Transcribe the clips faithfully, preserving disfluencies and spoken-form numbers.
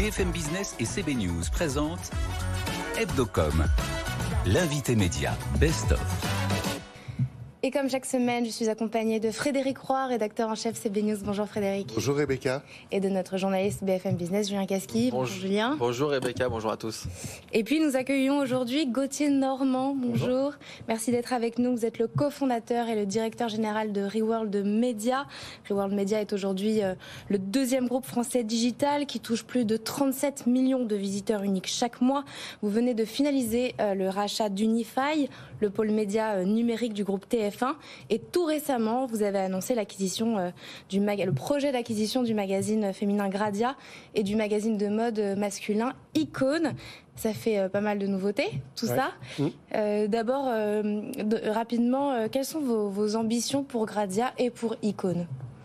B F M Business et C B News présentent Hebdocom, l'invité média Best of. Et comme chaque semaine, je suis accompagnée de Frédéric Roy, rédacteur en chef C B News. Bonjour Frédéric. Bonjour Rebecca. Et de notre journaliste B F M Business, Julien Casqui. Bonjour, bonjour Julien. Bonjour Rebecca, bonjour à tous. Et puis nous accueillons aujourd'hui Gauthier Normand. Bonjour. bonjour. Merci d'être avec nous. Vous êtes le cofondateur et le directeur général de Reworld Media. Reworld Media est aujourd'hui euh, le deuxième groupe français digital qui touche plus de trente-sept millions de visiteurs uniques chaque mois. Vous venez de finaliser euh, le rachat d'Unify, le pôle média euh, numérique du groupe T F un. Et tout récemment, vous avez annoncé l'acquisition euh, du mag- le projet d'acquisition du magazine féminin Gradia et du magazine de mode masculin Icône. Ça fait euh, pas mal de nouveautés, tout ouais. ça. Mmh. Euh, d'abord, euh, de, rapidement, euh, quelles sont vos, vos ambitions pour Gradia et pour Icône ?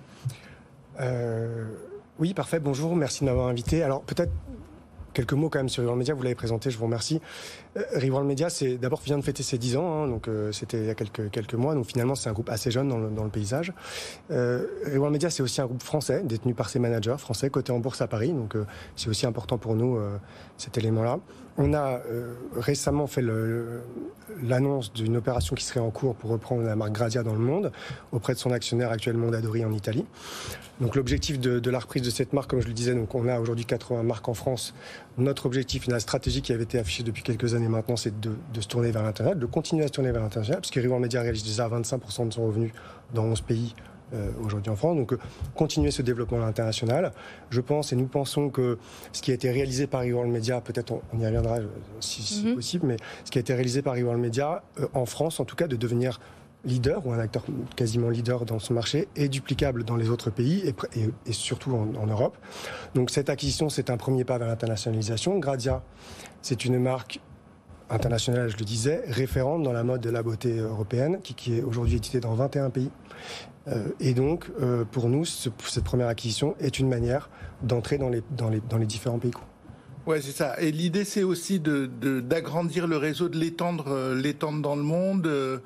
euh, Oui, parfait. Bonjour, merci de m'avoir invité. Alors peut-être quelques mots quand même sur Reworld Media, vous l'avez présenté, je vous remercie. Euh, Reworld Media, c'est d'abord vient de fêter ses dix ans, hein, donc euh, c'était il y a quelques quelques mois, donc finalement c'est un groupe assez jeune dans le, dans le paysage. Euh, Reworld Media, c'est aussi un groupe français détenu par ses managers français, coté en bourse à Paris, donc euh, c'est aussi important pour nous euh, cet élément-là. On a euh, récemment fait le, l'annonce d'une opération qui serait en cours pour reprendre la marque Gradia dans le monde auprès de son actionnaire actuel Mondadori en Italie. Donc l'objectif de, de la reprise de cette marque, comme je le disais, donc on a aujourd'hui quatre-vingts marques en France. Notre objectif, la stratégie qui avait été affichée depuis quelques années maintenant, c'est de, de se tourner vers l'international, de continuer à se tourner vers l'international, parce que Reworld Media réalise déjà vingt-cinq pour cent de son revenu dans onze pays euh, aujourd'hui en France. Donc euh, continuer ce développement à l'international. Je pense et nous pensons que ce qui a été réalisé par Reworld Media, peut-être on, on y reviendra euh, si, si mm-hmm. possible, mais ce qui a été réalisé par Reworld Media euh, en France, en tout cas, de devenir leader ou un acteur quasiment leader dans ce marché est duplicable dans les autres pays et, et, et surtout en, en Europe. Donc cette acquisition, c'est un premier pas vers l'internationalisation. Gradia, c'est une marque internationale, je le disais, référente dans la mode de la beauté européenne, qui, qui est aujourd'hui éditée dans vingt et un pays. Euh, et donc, euh, pour nous, ce, cette première acquisition est une manière d'entrer dans les, dans les, dans les différents pays. Ouais, c'est ça. Et l'idée, c'est aussi de, de, d'agrandir le réseau, de l'étendre, euh, l'étendre dans le monde. Euh,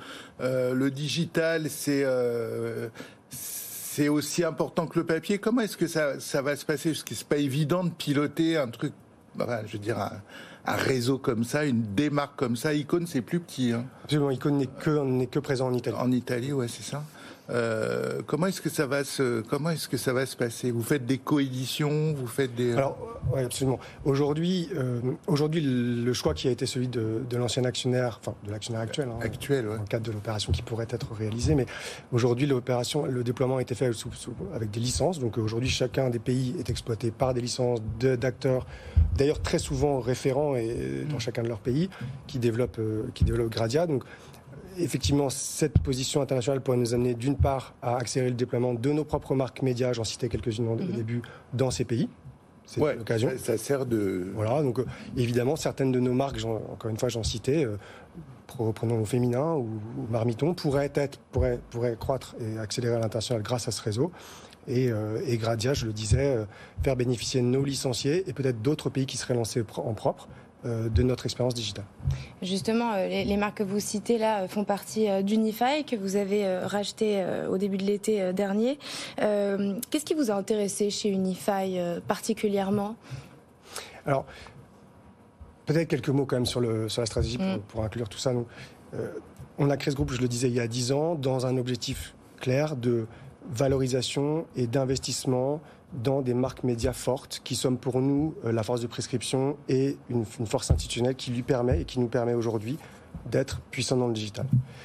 le digital, c'est, euh, c'est aussi important que le papier. Comment est-ce que ça, ça va se passer ? Parce que c'est pas évident de piloter un truc, enfin, je veux dire, un, un réseau comme ça, une démarque comme ça. Icône, c'est plus petit. Hein. Absolument. Icône n'est que, n'est que présent en Italie. En Italie, ouais, c'est ça. Euh, comment est-ce que ça va se comment est-ce que ça va se passer ? Vous faites des coéditions, vous faites des alors oui, absolument. Aujourd'hui, euh, aujourd'hui, le choix qui a été celui de, de l'ancien actionnaire, enfin de l'actionnaire actuel, hein, actuel, ouais. dans le cadre de l'opération qui pourrait être réalisée, mais aujourd'hui l'opération, le déploiement a été fait sous, sous, avec des licences. Donc aujourd'hui, chacun des pays est exploité par des licences de, d'acteurs, d'ailleurs très souvent référents et dans mmh. chacun de leurs pays, qui développent euh, qui développent Gradia. Donc effectivement, cette position internationale pourrait nous amener d'une part à accélérer le déploiement de nos propres marques médias, j'en citais quelques-unes au mm-hmm. début, dans ces pays. C'est ouais, l'occasion. Ça, ça sert de... Voilà, donc euh, évidemment, certaines de nos marques, j'en, encore une fois, j'en citais, euh, prenons au féminin ou, ou Marmiton, pourraient, être, pourraient, pourraient croître et accélérer à l'international grâce à ce réseau. Et, euh, et Gradia, je le disais, euh, faire bénéficier nos licenciés et peut-être d'autres pays qui seraient lancés en propre de notre expérience digitale. Justement, les, les marques que vous citez là font partie d'Unify, que vous avez racheté au début de l'été dernier. Euh, qu'est-ce qui vous a intéressé chez Unify particulièrement ? Alors, peut-être quelques mots quand même sur, le, sur la stratégie pour, mm. pour inclure tout ça. Nous, euh, on a créé ce groupe, je le disais, il y a dix ans, dans un objectif clair de valorisation et d'investissement dans des marques médias fortes qui sont pour nous euh, la force de prescription et une, une force institutionnelle qui lui permet et qui nous permet aujourd'hui d'être puissants dans le digital.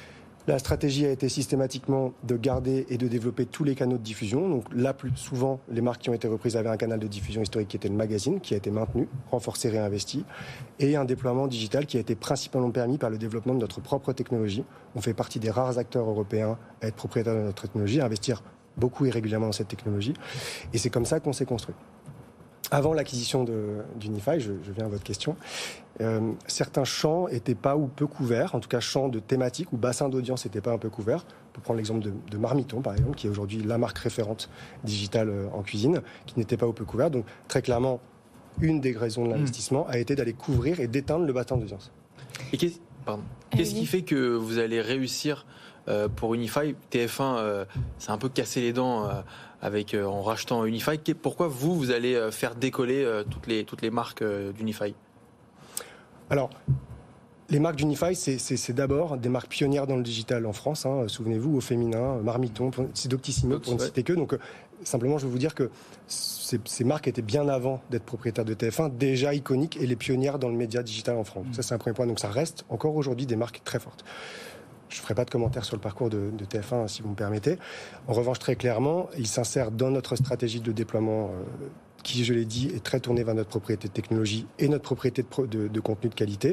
La stratégie a été systématiquement de garder et de développer tous les canaux de diffusion. Donc là, plus souvent, les marques qui ont été reprises avaient un canal de diffusion historique qui était le magazine, qui a été maintenu, renforcé, réinvesti, et un déploiement digital qui a été principalement permis par le développement de notre propre technologie. On fait partie des rares acteurs européens à être propriétaires de notre technologie, à investir beaucoup et régulièrement dans cette technologie. Et c'est comme ça qu'on s'est construit. Avant l'acquisition de, d'Unify, je, je viens à votre question, euh, certains champs n'étaient pas ou peu couverts, en tout cas champs de thématiques ou bassins d'audience n'étaient pas un peu couverts. On peut prendre l'exemple de, de Marmiton, par exemple, qui est aujourd'hui la marque référente digitale en cuisine, qui n'était pas ou peu couvert. Donc très clairement, une des raisons de l'investissement mmh. a été d'aller couvrir et d'éteindre le bassin d'audience. Et qu'est-ce, pardon, qu'est-ce qui fait que vous allez réussir euh, pour Unify. T F un euh, s'est un peu cassé les dents euh, avec, euh, en rachetant Unify. Pourquoi vous, vous allez euh, faire décoller euh, toutes, les, toutes les marques euh, d'Unify ? Alors, les marques d'Unify, c'est, c'est, c'est d'abord des marques pionnières dans le digital en France. Hein, souvenez-vous, au féminin, Marmiton, c'est Doctissimo, pour ne citer que. Donc, euh, simplement, je veux vous dire que ces, ces marques étaient bien avant d'être propriétaires de T F un, déjà iconiques et les pionnières dans le média digital en France. Mmh. Ça, c'est un premier point. Donc, ça reste encore aujourd'hui des marques très fortes. Je ne ferai pas de commentaires sur le parcours de, de T F un, si vous me permettez. En revanche, très clairement, il s'insère dans notre stratégie de déploiement euh, qui, je l'ai dit, est très tournée vers notre propriété de technologie et notre propriété de, pro, de, de contenu de qualité.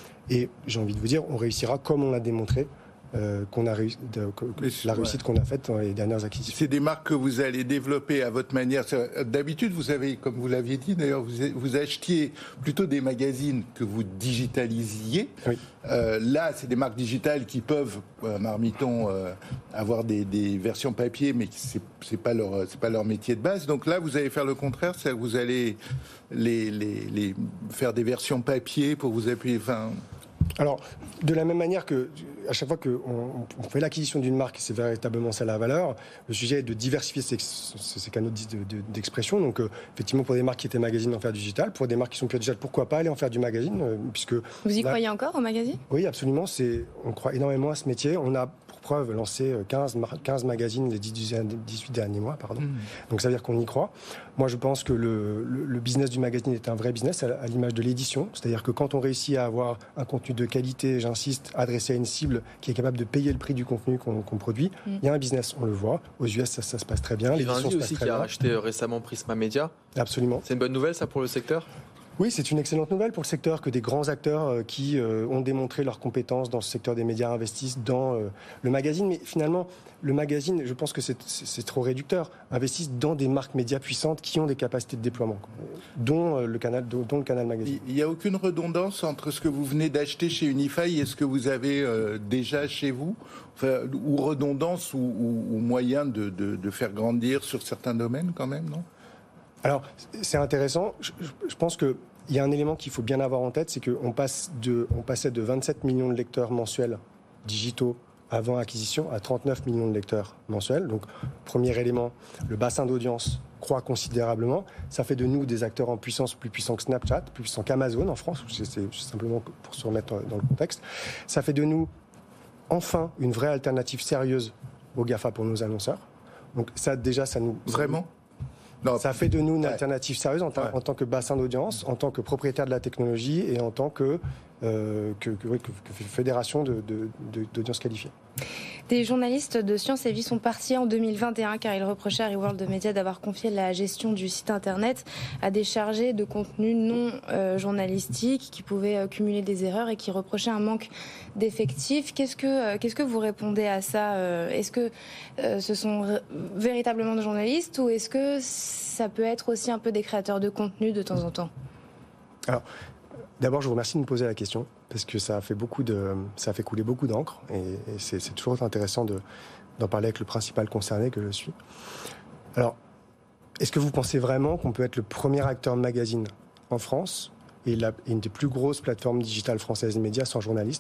Et j'ai envie de vous dire, on réussira comme on l'a démontré. Euh, qu'on a réussi, de, que, la réussite ouais. qu'on a faite dans les dernières acquisitions. C'est des marques que vous allez développer à votre manière. D'habitude, vous avez, comme vous l'aviez dit d'ailleurs, vous, vous achetiez plutôt des magazines que vous digitalissiez. Oui. Euh, là, c'est des marques digitales qui peuvent, euh, Marmiton, euh, avoir des, des versions papier, mais c'est, c'est pas leur, c'est pas leur métier de base. Donc là, vous allez faire le contraire, c'est-à-dire que vous allez les, les, les faire des versions papier pour vous appuyer. Enfin. Alors, de la même manière que à chaque fois qu'on on fait l'acquisition d'une marque, c'est véritablement ça la valeur. Le sujet est de diversifier ses, ses canaux d'expression. Donc, euh, effectivement, pour des marques qui étaient magazines, en faire du digital. Pour des marques qui sont plus digital, pourquoi pas aller en faire du magazine, euh, puisque vous y là, croyez encore au magazine ? Oui, absolument. C'est, on croit énormément à ce métier. On a pour preuve lancé quinze, quinze magazines les dix-huit derniers mois, pardon. Mmh. Donc, ça veut dire qu'on y croit. Moi, je pense que le, le, le business du magazine est un vrai business, à, à l'image de l'édition. C'est-à-dire que quand on réussit à avoir un contenu de qualité, j'insiste, adressé à une cible qui est capable de payer le prix du contenu qu'on, qu'on produit, il mmh. y a un business, on le voit. Aux U S, ça, ça se passe très bien. L'édition se passe aussi très qui bien. A racheté récemment Prisma Media. Absolument. C'est une bonne nouvelle, ça, pour le secteur ? Oui, c'est une excellente nouvelle pour le secteur que des grands acteurs euh, qui euh, ont démontré leurs compétences dans ce secteur des médias investissent dans euh, le magazine. Mais finalement, le magazine, je pense que c'est, c'est, c'est trop réducteur, investissent dans des marques médias puissantes qui ont des capacités de déploiement, dont, euh, le, canal, dont, dont le canal magazine. Il n'y a aucune redondance entre ce que vous venez d'acheter chez Unify et ce que vous avez euh, déjà chez vous, enfin, ou redondance ou, ou, ou moyen de, de, de faire grandir sur certains domaines quand même, non ? Alors, c'est intéressant. Je, je pense qu'il y a un élément qu'il faut bien avoir en tête, c'est qu'on passe de, on passait de vingt-sept millions de lecteurs mensuels digitaux avant acquisition à trente-neuf millions de lecteurs mensuels. Donc, premier élément, le bassin d'audience croît considérablement. Ça fait de nous des acteurs en puissance plus puissants que Snapchat, plus puissants qu'Amazon en France. C'est, c'est simplement pour se remettre dans le contexte. Ça fait de nous, enfin, une vraie alternative sérieuse aux GAFA pour nos annonceurs. Donc, ça, déjà, ça nous... Vraiment ? Non. Ça fait de nous une alternative ouais. sérieuse en, ta, ouais. en tant que bassin d'audience, en tant que propriétaire de la technologie et en tant que, euh, que, que, que, que fédération de, de, de, d'audience qualifiée. Des journalistes de Science et Vie sont partis en deux mille vingt et un car ils reprochaient à Reworld Media d'avoir confié la gestion du site internet à des chargés de contenu non euh, journalistique qui pouvaient euh, cumuler des erreurs et qui reprochaient un manque d'effectifs. Qu'est-ce que, euh, qu'est-ce que vous répondez à ça ? euh, Est-ce que euh, ce sont r- véritablement des journalistes ou est-ce que ça peut être aussi un peu des créateurs de contenu de temps en temps ? Alors, d'abord, je vous remercie de me poser la question parce que ça a fait beaucoup de, ça a fait couler beaucoup d'encre et, et c'est, c'est toujours intéressant de, d'en parler avec le principal concerné que je suis. Alors, est-ce que vous pensez vraiment qu'on peut être le premier acteur de magazine en France et, la, et une des plus grosses plateformes digitales françaises de médias sans journalistes ?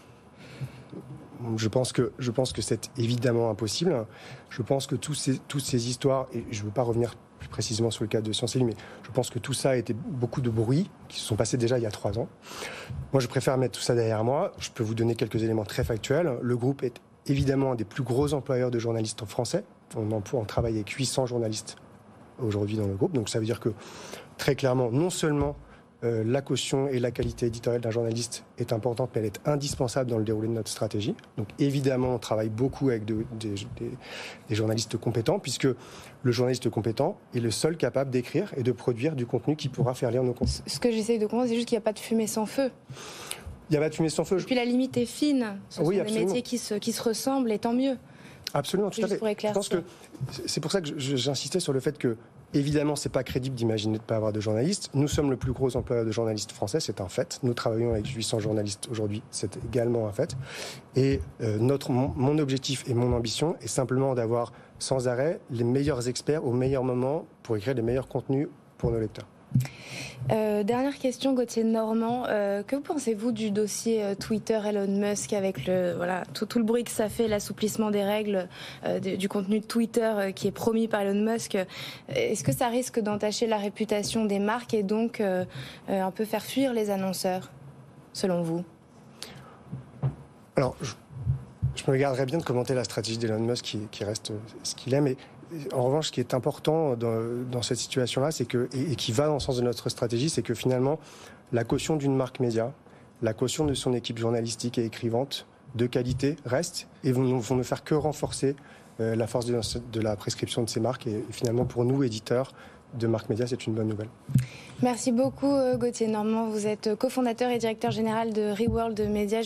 Je pense que, je pense que c'est évidemment impossible. Je pense que tous ces, toutes ces histoires, et je ne veux pas revenir plus précisément sur le cas de Science et Vie, mais je pense que tout ça a été beaucoup de bruit qui se sont passés déjà il y a trois ans. Moi, je préfère mettre tout ça derrière moi. Je peux vous donner quelques éléments très factuels. Le groupe est évidemment un des plus gros employeurs de journalistes en français. On emploie, on travaille avec huit cents journalistes aujourd'hui dans le groupe. Donc ça veut dire que, très clairement, non seulement Euh, la caution et la qualité éditoriale d'un journaliste est importante, mais elle est indispensable dans le déroulé de notre stratégie. Donc évidemment, on travaille beaucoup avec de, des, des, des journalistes compétents, puisque le journaliste compétent est le seul capable d'écrire et de produire du contenu qui pourra faire lire nos contenus. Ce que j'essaye de comprendre, c'est juste qu'il n'y a pas de fumée sans feu. Il n'y a pas de fumée sans feu. Et puis la limite est fine. Ce oui, sont absolument. des métiers qui se, qui se ressemblent, et tant mieux. Absolument, tout à fait. Je pense que c'est pour ça que j'insistais sur le fait que, évidemment, c'est pas crédible d'imaginer de ne pas avoir de journalistes. Nous sommes le plus gros employeur de journalistes français, c'est un fait. Nous travaillons avec huit cents journalistes aujourd'hui, c'est également un fait. Et euh, notre, mon, mon objectif et mon ambition est simplement d'avoir sans arrêt les meilleurs experts au meilleur moment pour écrire les meilleurs contenus pour nos lecteurs. Euh, dernière question, Gauthier Normand. Euh, que pensez-vous du dossier euh, Twitter Elon Musk avec le, voilà, tout, tout le bruit que ça fait, l'assouplissement des règles euh, de, du contenu de Twitter euh, qui est promis par Elon Musk? Est-ce que ça risque d'entacher la réputation des marques et donc euh, euh, un peu faire fuir les annonceurs, selon vous? Alors, je, je me garderais bien de commenter la stratégie d'Elon Musk qui, qui reste ce qu'il est, mais en revanche, ce qui est important dans, dans cette situation-là, c'est que, et, et qui va dans le sens de notre stratégie, c'est que finalement, la caution d'une marque média, la caution de son équipe journalistique et écrivante de qualité reste et vont, vont ne faire que renforcer euh, la force de, de la prescription de ces marques. Et, et finalement, pour nous, éditeurs de marques médias, c'est une bonne nouvelle. Merci beaucoup, Gauthier Normand. Vous êtes cofondateur et directeur général de Reworld Media.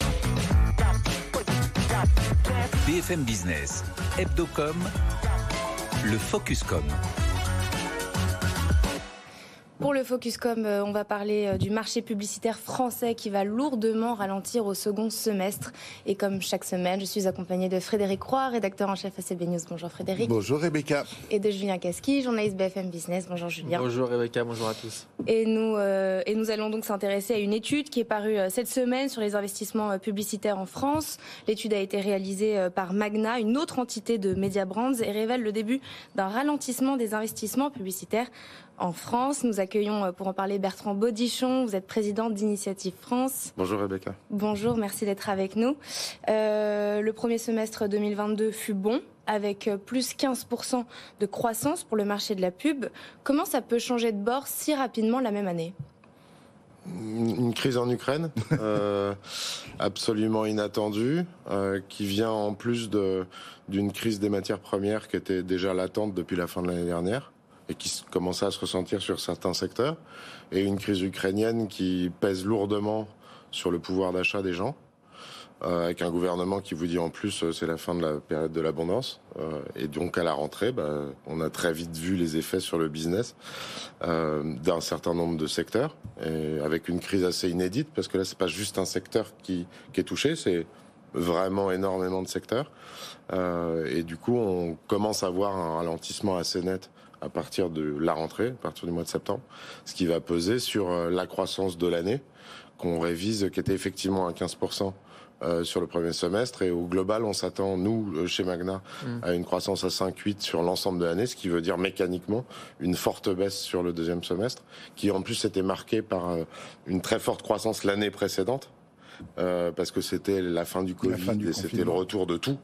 B F M Business, Hebdocom, le Focuscom. Pour le Focuscom, on va parler du marché publicitaire français qui va lourdement ralentir au second semestre. Et comme chaque semaine, je suis accompagnée de Frédéric Roy, rédacteur en chef à C B News. Bonjour Frédéric. Bonjour Rebecca. Et de Julien Casqui, journaliste B F M Business. Bonjour Julien. Bonjour Rebecca, bonjour à tous. Et nous, euh, et nous allons donc s'intéresser à une étude qui est parue euh, cette semaine sur les investissements euh, publicitaires en France. L'étude a été réalisée euh, par Magna, une autre entité de Media Brands, et révèle le début d'un ralentissement des investissements publicitaires en France. Nous accueillons pour en parler Bertrand Baudichon, vous êtes président d'Initiative France. Bonjour Rebecca. Bonjour, merci d'être avec nous. Euh, le premier semestre deux mille vingt-deux fut bon, avec plus quinze pour cent de croissance pour le marché de la pub. Comment ça peut changer de bord si rapidement la même année ? Une crise en Ukraine, euh, absolument inattendue, euh, qui vient en plus de, d'une crise des matières premières qui était déjà latente depuis la fin de l'année dernière et qui commençait à se ressentir sur certains secteurs, et une crise ukrainienne qui pèse lourdement sur le pouvoir d'achat des gens, euh, avec un gouvernement qui vous dit en plus euh, c'est la fin de la période de l'abondance, euh, et donc à la rentrée, bah, on a très vite vu les effets sur le business euh, d'un certain nombre de secteurs, et avec une crise assez inédite, parce que là c'est pas juste un secteur qui, qui est touché, c'est vraiment énormément de secteurs, euh, et du coup on commence à voir un ralentissement assez net à partir de la rentrée, à partir du mois de septembre, ce qui va peser sur la croissance de l'année, qu'on révise, qui était effectivement à quinze pour cent euh, sur le premier semestre, et au global, on s'attend, nous, chez Magna, mmh. à une croissance à cinq virgule huit sur l'ensemble de l'année, ce qui veut dire mécaniquement une forte baisse sur le deuxième semestre, qui en plus était marqué par euh, une très forte croissance l'année précédente, Euh, parce que c'était la fin du Covid fin du et c'était le retour de tout,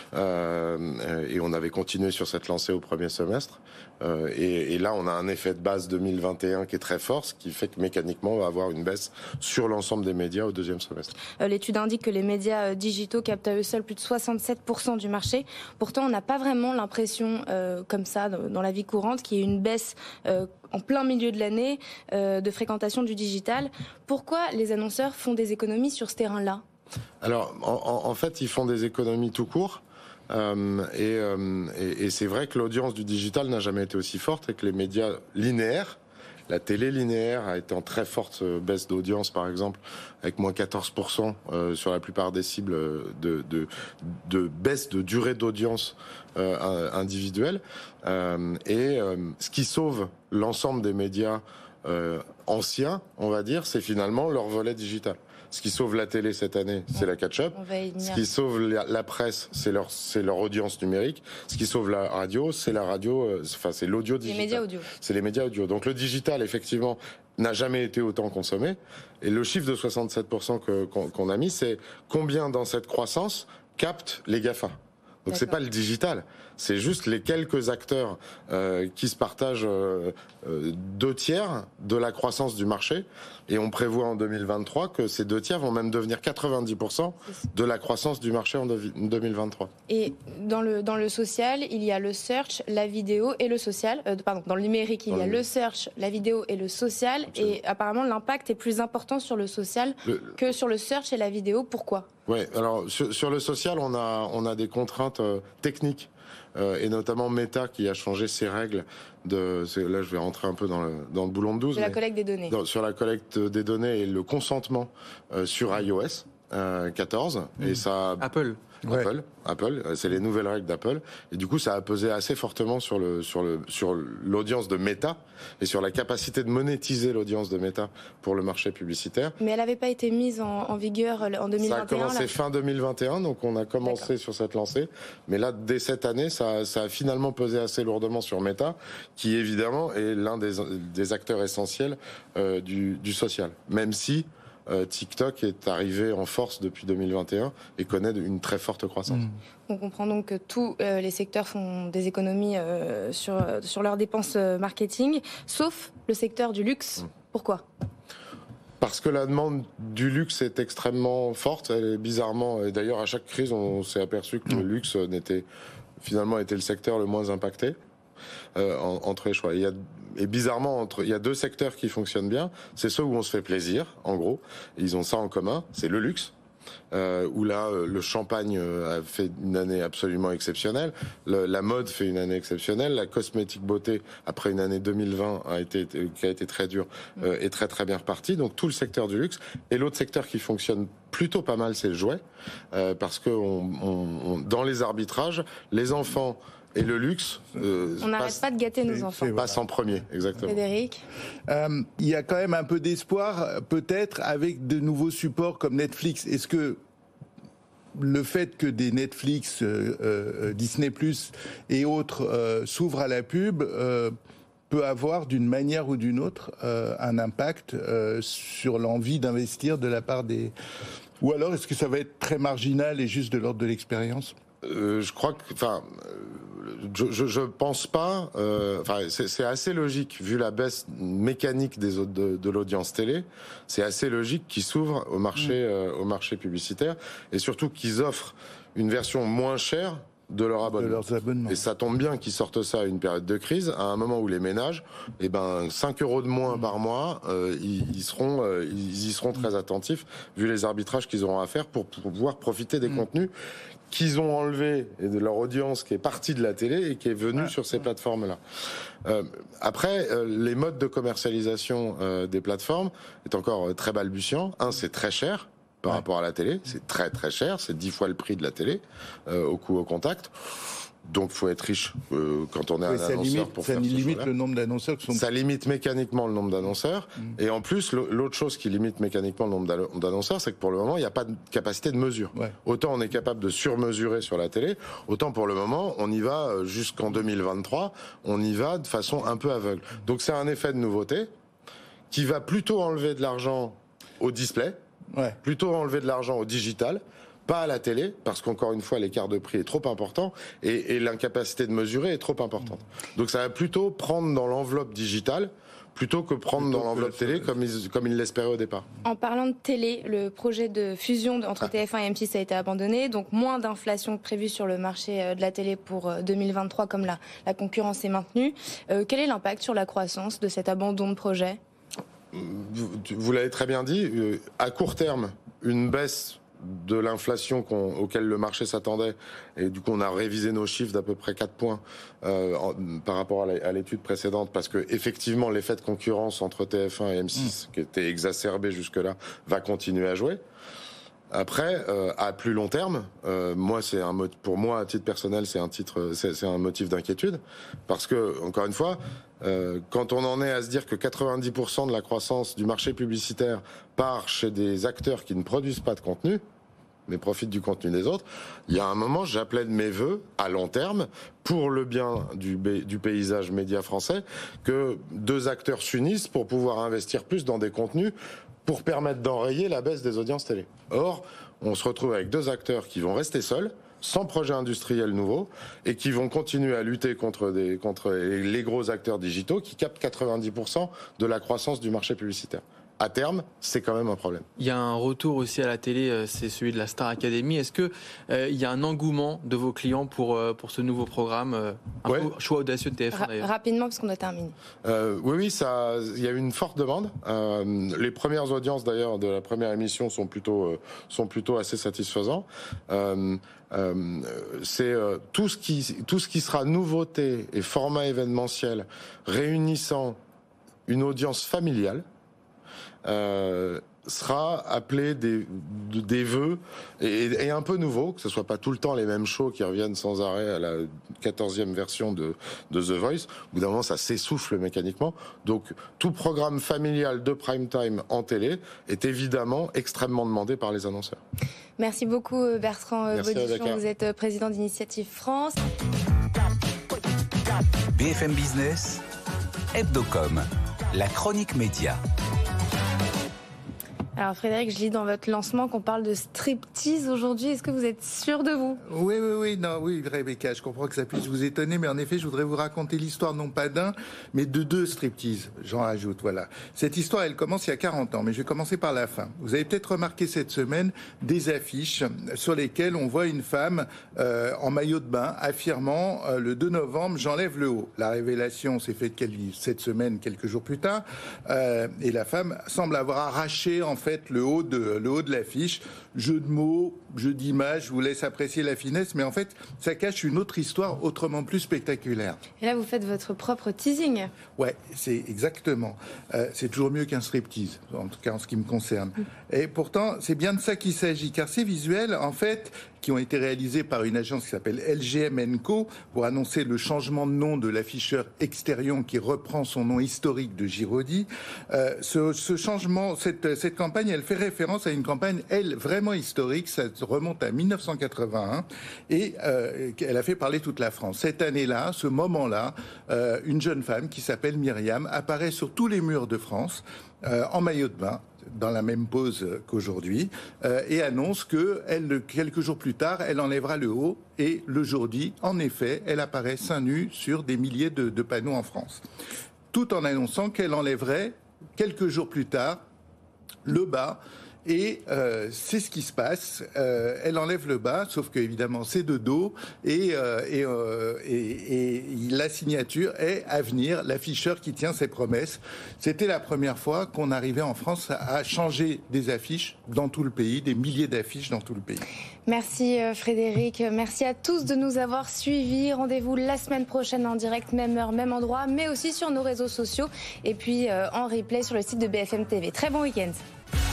euh, et on avait continué sur cette lancée au premier semestre, euh, et, et là on a un effet de base deux mille vingt et un qui est très fort, ce qui fait que mécaniquement on va avoir une baisse sur l'ensemble des médias au deuxième semestre. Euh, l'étude indique que les médias euh, digitaux captent à eux seuls plus de soixante-sept pour cent du marché. Pourtant on n'a pas vraiment l'impression euh, comme ça dans, dans la vie courante qu'il y ait une baisse euh, en plein milieu de l'année euh, de fréquentation du digital. Pourquoi les annonceurs font des économies sur ce terrain-là ? Alors, en, en fait, ils font des économies tout court. Euh, et, euh, et, et c'est vrai que l'audience du digital n'a jamais été aussi forte, et que les médias linéaires, la télé linéaire a été en très forte baisse d'audience, par exemple, avec moins quatorze pour cent euh, sur la plupart des cibles de, de, de baisse de durée d'audience euh, individuelle. Euh, et euh, ce qui sauve l'ensemble des médias euh, anciens, on va dire, c'est finalement leur volet digital. Ce qui sauve la télé cette année, c'est la catch-up. Ce qui sauve la, la presse, c'est leur, c'est leur audience numérique. Ce qui sauve la radio, c'est la radio, euh, enfin c'est l'audio digital. Les médias audio. C'est les médias audio. Donc le digital, effectivement, n'a jamais été autant consommé. Et le chiffre de soixante-sept pour cent que, qu'on, qu'on a mis, c'est combien dans cette croissance captent les GAFA. Donc c'est pas le digital, c'est juste les quelques acteurs euh, qui se partagent euh, euh, deux tiers de la croissance du marché, et on prévoit en deux mille vingt-trois que ces deux tiers vont même devenir quatre-vingt-dix pour cent de la croissance du marché en deux mille vingt-trois. Et dans le dans le social, il y a le search, la vidéo et le social. Euh, pardon, dans le numérique, il dans y a le... le search, la vidéo et le social. Absolument. Et apparemment, l'impact est plus important sur le social le... que sur le search et la vidéo. Pourquoi ? Oui, alors sur, sur le social, on a on a des contraintes euh, techniques, euh, et notamment Meta qui a changé ses règles de. Là, je vais rentrer un peu dans le dans le boulon de douze. De la collecte des données. Dans, sur la collecte des données et le consentement euh, sur iOS euh, quatorze, mmh. et ça. Apple. Ouais. Apple, Apple, c'est les nouvelles règles d'Apple, et du coup ça a pesé assez fortement sur le sur le sur l'audience de Meta et sur la capacité de monétiser l'audience de Meta pour le marché publicitaire. Mais elle n'avait pas été mise en, en vigueur en deux mille vingt et un. Ça a commencé là. fin deux mille vingt et un, donc on a commencé D'accord. sur cette lancée, mais là dès cette année, ça, ça a finalement pesé assez lourdement sur Meta, qui évidemment est l'un des, des acteurs essentiels euh, du, du social, même si Euh, TikTok est arrivé en force depuis deux mille vingt et un et connaît une très forte croissance. Mmh. On comprend donc que tous euh, les secteurs font des économies euh, sur, sur leurs dépenses marketing, sauf le secteur du luxe. Mmh. Pourquoi ? Parce que la demande du luxe est extrêmement forte. Elle est bizarrement, et d'ailleurs à chaque crise, on s'est aperçu que mmh. le luxe n'était finalement était le secteur le moins impacté. Euh, en, entre les choix. Il y a, et bizarrement, entre, il y a deux secteurs qui fonctionnent bien. C'est ceux où on se fait plaisir, en gros. Ils ont ça en commun. C'est le luxe, euh, où là, le champagne a fait une année absolument exceptionnelle. Le, la mode fait une année exceptionnelle. La cosmétique beauté, après une année deux mille vingt, a été, qui a été très dure, euh, est très très bien reparti. Donc tout le secteur du luxe. Et l'autre secteur qui fonctionne plutôt pas mal, c'est le jouet, euh, parce que on, on, on, dans les arbitrages, les enfants et le luxe, euh, on n'arrête pas de gâter nos enfants. Passe en premier, exactement. Frédéric, euh, il y a quand même un peu d'espoir, peut-être avec de nouveaux supports comme Netflix. Est-ce que le fait que des Netflix, euh, euh, Disney plus et autres euh, s'ouvrent à la pub euh, peut avoir d'une manière ou d'une autre euh, un impact euh, sur l'envie d'investir de la part des... Ou alors est-ce que ça va être très marginal et juste de l'ordre de l'expérience ? Euh, je crois que, enfin, je, je, je pense pas. Euh, enfin, c'est, c'est assez logique vu la baisse mécanique des de, de l'audience télé. C'est assez logique qu'ils s'ouvrent au marché, mmh. euh, au marché publicitaire et surtout qu'ils offrent une version moins chère de leur abonnement. De leurs abonnements. Et ça tombe bien qu'ils sortent ça à une période de crise, à un moment où les ménages, eh ben, cinq euros de moins mmh. par mois, euh, ils, ils seront, euh, ils y seront très attentifs vu les arbitrages qu'ils auront à faire pour, pour pouvoir profiter des mmh. contenus qu'ils ont enlevé et de leur audience qui est partie de la télé et qui est venue ouais, sur ces ouais. plateformes-là. Euh, après, euh, les modes de commercialisation euh, des plateformes est encore euh, très balbutiant. Un, c'est très cher par ouais. rapport à la télé. C'est très très cher. C'est dix fois le prix de la télé euh, au coût au contact. Donc, faut être riche euh, quand on est oui, un annonceur limite, pour ça faire ce limite choix-là. le nombre d'annonceurs qui sont... Ça limite mécaniquement le nombre d'annonceurs. Mmh. Et en plus, l'autre chose qui limite mécaniquement le nombre d'annonceurs, c'est que pour le moment, il n'y a pas de capacité de mesure. Ouais. Autant on est capable de surmesurer sur la télé, autant pour le moment, on y va jusqu'en deux mille vingt-trois, on y va de façon un peu aveugle. Donc c'est un effet de nouveauté qui va plutôt enlever de l'argent au display, ouais. plutôt enlever de l'argent au digital, pas à la télé, parce qu'encore une fois, l'écart de prix est trop important et, et l'incapacité de mesurer est trop importante. Donc ça va plutôt prendre dans l'enveloppe digitale plutôt que prendre plutôt dans l'enveloppe télé comme ils, comme ils l'espéraient au départ. En parlant de télé, le projet de fusion entre ah. T F un et M six a été abandonné, donc moins d'inflation que prévu sur le marché de la télé pour deux mille vingt-trois, comme la, la concurrence est maintenue. Euh, quel est l'impact sur la croissance de cet abandon de projet ? Vous, vous l'avez très bien dit, euh, à court terme, une baisse de l'inflation qu'on, auquel le marché s'attendait, et du coup on a révisé nos chiffres d'à peu près quatre points euh, en, par rapport à l'étude précédente, parce que effectivement l'effet de concurrence entre T F un et M six, mmh. qui était exacerbé jusque-là, va continuer à jouer. Après, euh, à plus long terme, euh, moi c'est un pour moi à titre personnel c'est un titre c'est, c'est un motif d'inquiétude, parce que encore une fois, euh, quand on en est à se dire que quatre-vingt-dix pour cent de la croissance du marché publicitaire part chez des acteurs qui ne produisent pas de contenu, mais profitent du contenu des autres, il y a un moment, j'appelais de mes vœux, à long terme, pour le bien du, du paysage média français, que deux acteurs s'unissent pour pouvoir investir plus dans des contenus pour permettre d'enrayer la baisse des audiences télé. Or, on se retrouve avec deux acteurs qui vont rester seuls, sans projet industriel nouveau, et qui vont continuer à lutter contre, des, contre les gros acteurs digitaux qui captent quatre-vingt-dix pour cent de la croissance du marché publicitaire. À terme, c'est quand même un problème. Il y a un retour aussi à la télé, c'est celui de la Star Academy. Est-ce que euh, il y a un engouement de vos clients pour euh, pour ce nouveau programme, euh, un ouais. choix audacieux de T F un d'ailleurs ? Rapidement, parce qu'on a terminé. Euh, oui, oui, ça, il y a eu une forte demande. Euh, les premières audiences d'ailleurs de la première émission sont plutôt euh, sont plutôt assez satisfaisantes. Euh, euh, c'est euh, tout ce qui tout ce qui sera nouveauté et format événementiel réunissant une audience familiale. Euh, sera appelé des, des vœux et, et un peu nouveau, que ce soit pas tout le temps les mêmes shows qui reviennent sans arrêt à la quatorzième version de, de The Voice. Au bout d'un moment, ça s'essouffle mécaniquement. Donc, tout programme familial de prime time en télé est évidemment extrêmement demandé par les annonceurs. Merci beaucoup Bertrand Bodichon, vous êtes président d'Initiative France. B F M Business, Hebdocom, la chronique média. Alors Frédéric, je lis dans votre lancement qu'on parle de striptease aujourd'hui. Est-ce que vous êtes sûr de vous ? Oui, oui, oui, non, oui, Rebecca, je comprends que ça puisse vous étonner, mais en effet, je voudrais vous raconter l'histoire non pas d'un, mais de deux striptease. J'en rajoute, voilà. Cette histoire, elle commence il y a quarante ans, mais je vais commencer par la fin. Vous avez peut-être remarqué cette semaine des affiches sur lesquelles on voit une femme euh, en maillot de bain affirmant euh, le deux novembre, j'enlève le haut. La révélation s'est faite cette semaine, quelques jours plus tard, euh, et la femme semble avoir arraché en fait le haut de le haut de l'affiche. Jeu de mots, jeu d'images, je vous laisse apprécier la finesse, mais en fait, ça cache une autre histoire autrement plus spectaculaire. Et là, vous faites votre propre teasing. Ouais, c'est exactement. Euh, c'est toujours mieux qu'un striptease, en tout cas en ce qui me concerne. Et pourtant, c'est bien de ça qu'il s'agit, car ces visuels, en fait, qui ont été réalisés par une agence qui s'appelle L G M and Co pour annoncer le changement de nom de l'afficheur Exterion qui reprend son nom historique de Giraudy. Euh, ce, ce changement, cette, cette campagne, elle fait référence à une campagne, elle, vraiment historique. Ça remonte à mille neuf cent quatre-vingt-un et euh, elle a fait parler toute la France. Cette année-là, ce moment-là, euh, une jeune femme qui s'appelle Myriam apparaît sur tous les murs de France euh, en maillot de bain, dans la même pose qu'aujourd'hui, euh, et annonce que elle, quelques jours plus tard, elle enlèvera le haut, et le jour dit, en effet, elle apparaît seins nus sur des milliers de, de panneaux en France. Tout en annonçant qu'elle enlèverait, quelques jours plus tard, le bas. Et euh, c'est ce qui se passe. Euh, elle enlève le bas, sauf que évidemment c'est de dos, et, euh, et, euh, et, et la signature est à venir, l'afficheur qui tient ses promesses. C'était la première fois qu'on arrivait en France à changer des affiches dans tout le pays, des milliers d'affiches dans tout le pays. Merci Frédéric, merci à tous de nous avoir suivis. Rendez-vous la semaine prochaine en direct, même heure, même endroit, mais aussi sur nos réseaux sociaux et puis euh, en replay sur le site de B F M T V. Très bon week-end.